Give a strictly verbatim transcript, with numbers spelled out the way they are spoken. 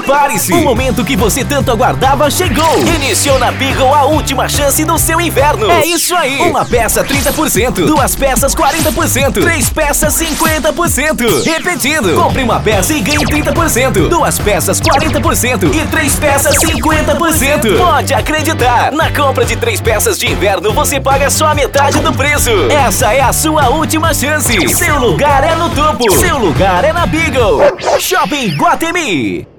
Prepare-se! O momento que você tanto aguardava chegou! Iniciou na Beagle a última chance do seu inverno! É isso aí! Uma peça trinta por cento, duas peças quarenta por cento, três peças cinquenta por cento. Repetindo! Compre uma peça e ganhe trinta por cento, duas peças quarenta por cento e três peças cinquenta por cento. Pode acreditar! Na compra de três peças de inverno você paga só a metade do preço! Essa é a sua última chance! Seu lugar é no topo! Seu lugar é na Beagle! Shopping Guatemi!